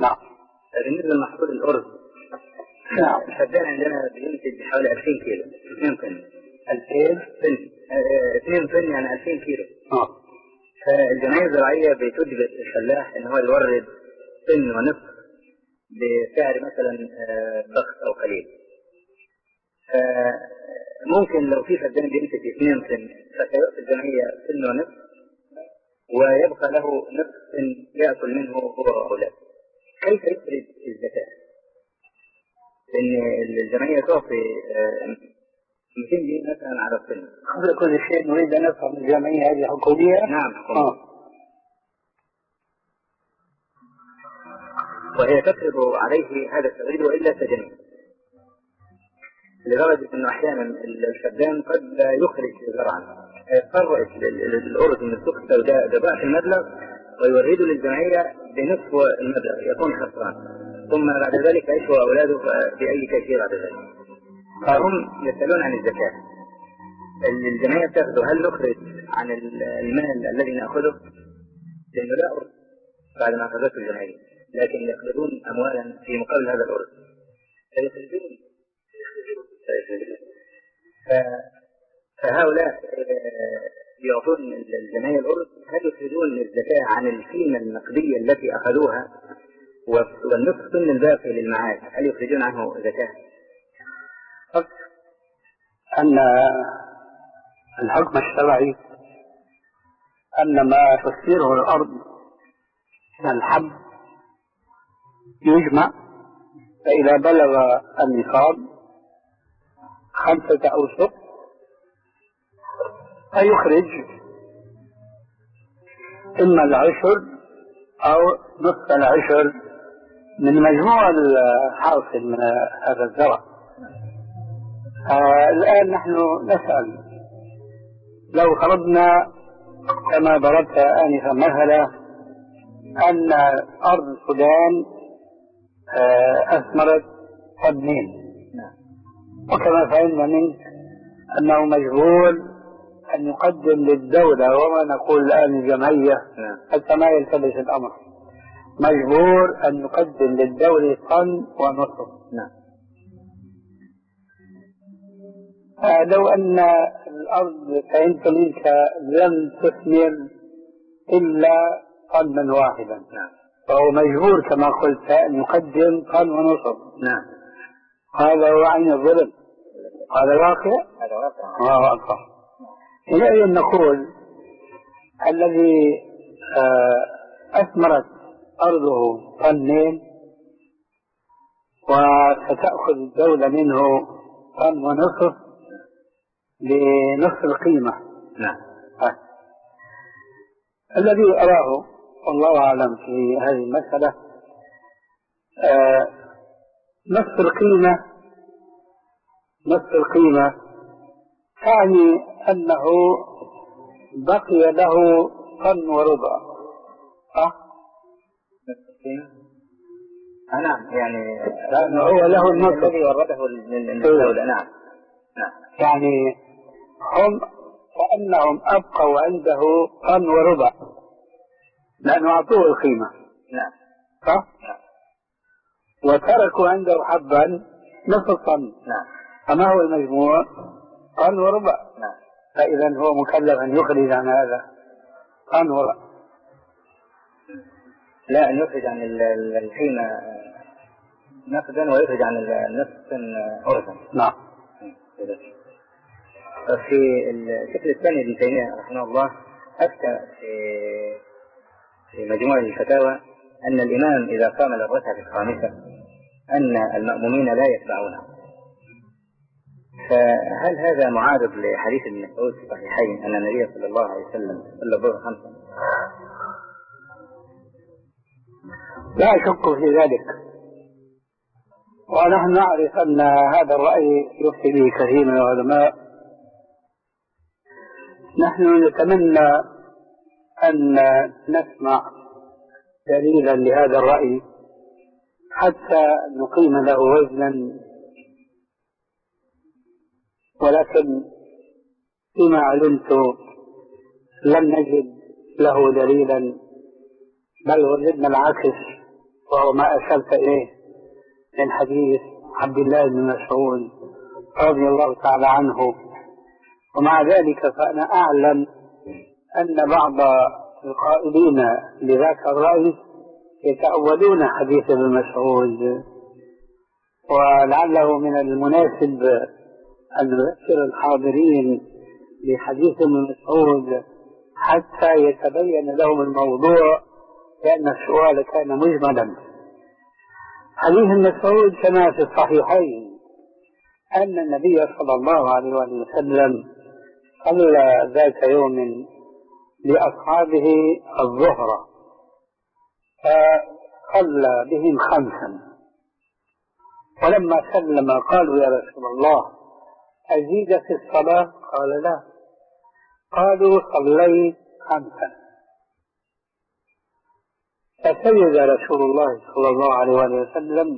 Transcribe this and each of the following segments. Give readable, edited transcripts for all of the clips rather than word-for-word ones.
نعم. بالنسبة لمحصول الأرز، نعم. الفدان عندنا بينتج حوالي 2000 كيلو، 2 طن. 2000 طن، 2 طن يعني 2000 كيلو. اه. فالجمعية الزراعية بتجبر الفلاح إن هو يورد طن ونصف بسعر مثلا بخس أو قليل. فممكن لو في فدان بينتج 2 طن فسيعطي الجمعية طن ونصف، ويبقى له نصف طن يأكل منه هو وأولاده. كيف يخرج الزكاة؟ لأن الجمعية تعطي 200 جنيه مثلا على الطن. قبل كل شيء نريد أن نفهم الجمعية هذه حكومية؟ نعم حكومية. وهي تفرض عليه هذا التغيير وإلا سجنه، لدرجة أنه أحيانا الفدان قد لا يخرج زرعا، يضطر الأرز من السوق السوداء بضعف المبلغ ويورده للجمعية بنصف المبلغ، يكون خسران، ثم بعد ذلك يشوى أولاده بأي تأثير بعد ذلك. فهم يسألون عن الزكاة. الجمعية تأخذه، هل نخرج عن المال الذي نأخذه؟ لأنه لا أرز بعد ما أخذته الجمعية، لكن يقبضون أموالا في مقابل هذا الأرز فيخرجون. فهؤلاء يعطون الجمعية الأرز، هل يخرجون الزكاة عن القيمة النقدية التي أخذوها والنصف طن الباقي للمعاش هل يخرجون عنه زكاة؟ أن الحكم الشرعي أن ما تثيره الأرض من الحب يجمع، فإذا بلغ النصاب 5 أوسق فيخرج إما العشر أو نصف العشر من مجموع الحاصل من هذا الزرع. الآن نحن نسأل، لو فرضنا كما ضربت آنفا مثلا أن أرض السودان أثمرت طنين، وكما فهمنا منك أنه مجبور أن يقدم للدولة، وما نقول الآن الجمعية حتى ما يلتبس الأمر، مجبور أن يقدم للدولة طن ونصف. لو أن الأرض فهمت منك لم تثمر إلا طنا واحدا، فهو مجبور كما قلت أن يقدم طن ونصف. هذا هو عين الظلم، هذا واقع. الله أكبر. إلى أن نقول الذي أثمرت أرضه طنين وستأخذ الدولة منه طن ونصف بنصف القيمة. الذي أراه والله أعلم في هذه المسألة نصف القيمة يعني أنه بقي له طن وربع. نعم، يعني هو له النصف الذي ورده للدولة. نعم. يعني هم كأنهم أبقوا عنده طن وربع لأنه أعطوه القيمة. صح؟ وتركوا عنده حبا نصف طن. فما هو المجموع؟ طن وربع. فإذا هو مكلف أن يخرج عن هذا طن وربع، لا أن يخرج عن القيمة نقدا ويخرج عن النصف أرزا. نعم. في الشكل الثاني ابن تيمية رحمه الله أفتى في مجموع الفتاوى أن الإمام إذا قام للركعة الخامسة أن المأمومين لا يتبعونه. فهل هذا معارض لحديث ابن مسعود في الصحيحين أن النبي صلى الله عليه وسلم صلى الظهر 5؟ لا أشك في ذلك، ونحن نعرف أن هذا الرأي يفتي به كثير من العلماء. نحن نتمنى أن نسمع دليلا لهذا الرأي حتى نقيم له وزنا، ولكن فيما علمت لم نجد له دليلا، بل وجدنا العكس، وهو ما أشرت إليه من حديث عبد الله بن مسعود رضي الله تعالى عنه. ومع ذلك فأنا أعلم أن بعض القائلين لذاك الرأي يتأولون حديث ابن مسعود، ولعله من المناسب أن نذكر الحاضرين بحديث ابن مسعود حتى يتبين لهم الموضوع، لأن السؤال كان مجملا. حديث ابن مسعود كما في الصحيحين أن النبي صلى الله عليه وسلم صلى ذات يوم لأصحابه الظهر، فصلى بهم 5، ولما سلم قالوا يا رسول الله أزيد في الصلاة؟ قال لا. قالوا صليت 5. فسجد رسول الله صلى الله عليه وسلم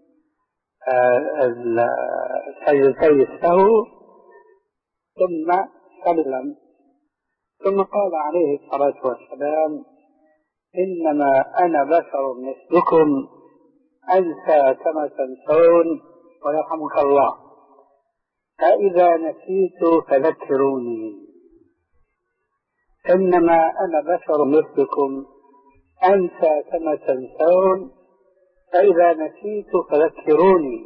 سجدتي السهو ثم سلم، ثم قال عليه الصلاة والسلام إنما أنا بشر مثلكم أنسى كما تنسون ويرحمك الله، فإذا نسيت فذكروني. إنما أنا بشر مثلكم أنسى كما تنسون فإذا نسيت فذكروني.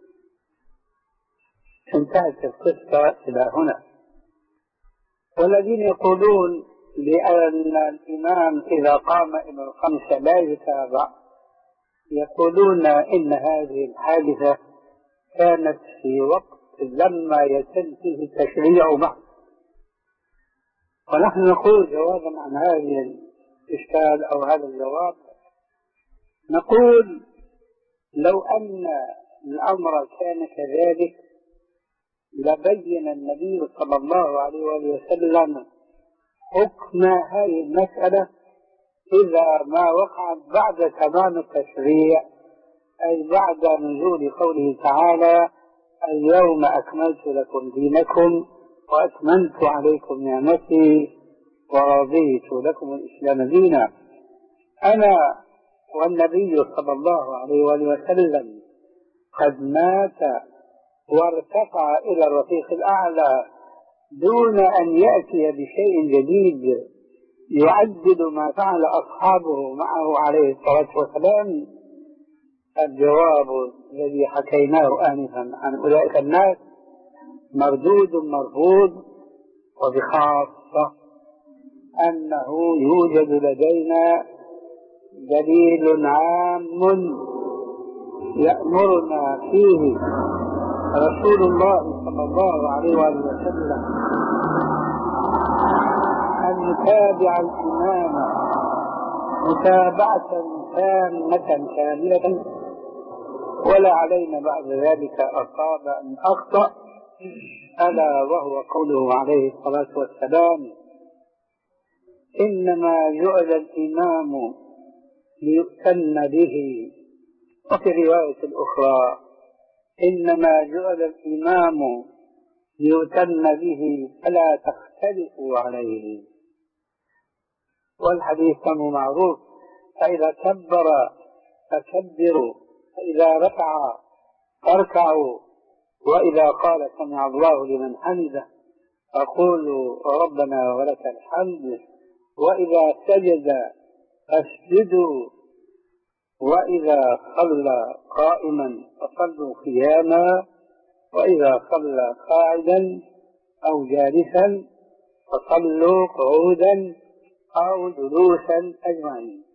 انتهت القصة إلى هنا. والذين يقولون بأن الإمام إذا قام إلى الخمسة لا يتابع يقولون إن هذه الحادثة كانت في وقت لما يتم فيه التشريع معه. ونحن نقول جوابا عن هذه الإشكال أو هذا الجواب، نقول لو أن الأمر كان كذلك لبين النبي صلى الله عليه وسلم حكم هذه المسألة إذا ما وقعت بعد تمام التشريع، أي بعد نزول قوله تعالى اليوم أكملت لكم دينكم وأتممت عليكم نعمتي ورضيت لكم الإسلام دينا. أنا والنبي صلى الله عليه وسلم قد مات وارتفع إلى الرفيق الأعلى دون أن يأتي بشيء جديد يعدد ما فعل أصحابه معه عليه الصلاة والسلام. الجواب الذي حكيناه آنفا عن أولئك الناس مردود مرفوض، وبخاصة أنه يوجد لدينا دليل عام يأمرنا فيه رسول الله صلى الله عليه وسلم أن نتابع الإمام متابعة تامة كاملة، ولا علينا بعد ذلك أصاب أن أخطأ، ألا وهو قوله عليه الصلاة والسلام إنما جعل الإمام ليؤتم به. وفي الرواية الأخرى إنما جعل الإمام ليؤتم به فلا تختلفوا عليه. والحديث معروف، فإذا كبر فكبروا، فإذا ركع فاركعوا، وإذا قال سمع الله لمن حمده فقولوا ربنا ولك الحمد، وإذا سجد فاسجدوا، وإذا صلى قائما فصلوا قياما، وإذا صلى قاعدا أو جالسا فصلوا قعودا أو جلوسا أجمعين.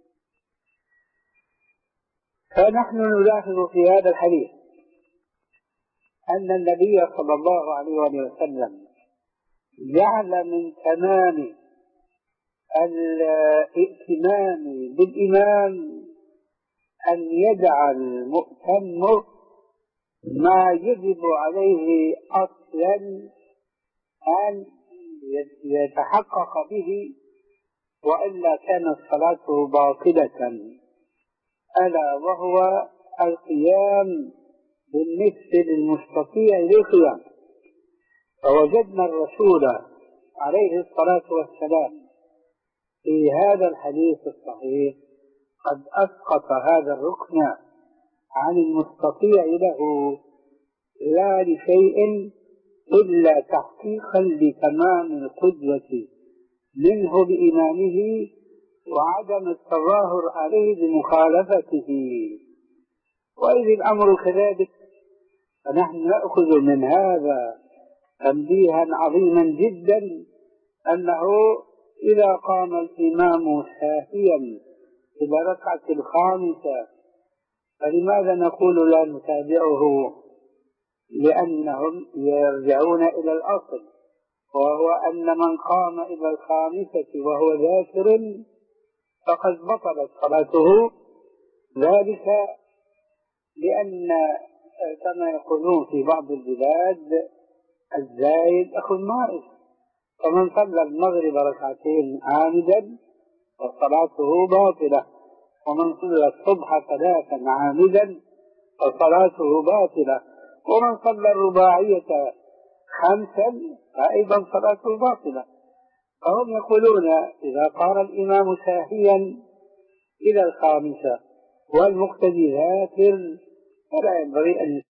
فنحن نلاحظ في هذا الحديث أن النبي صلى الله عليه وسلم جعل من تمام الائتمام بالإمام أن يدع المؤتم ما يجب عليه أصلا أن يتحقق به، وإلا كانت صلاته باطلة، ألا وهو القيام بالنسبة للمستطيع للقيام. فوجدنا الرسول عليه الصلاة والسلام في هذا الحديث الصحيح قد أسقط هذا الركن عن المستطيع له لا لشيء إلا تحقيقا لتمام القدوة منه بإيمانه وعدم التظاهر عليه بمخالفته. وإذ الأمر كذلك فنحن نأخذ من هذا تنبيها عظيما جدا، أنه إذا قام الإمام ساهيا إلى الركعة الخامسة فلماذا نقول لا نتابعه؟ لأنهم يرجعون إلى الأصل، وهو أن من قام إلى الخامسة وهو ذاكر فقد بطلت صلاته، ذلك لأن كما يقولون في بعض البلاد الزايد أخو الناقص، فمن صلى المغرب ركعتين عامدا فصلاته باطلة، ومن صلى الصبح 3 عامدا فصلاته باطلة، ومن صلى الرباعية 5 فأيضا صلاته باطلة. فهم يقولون إذا قام الإمام ساهيا إلى الخامسة والمقتدي ذاكر فلا ينبغي أن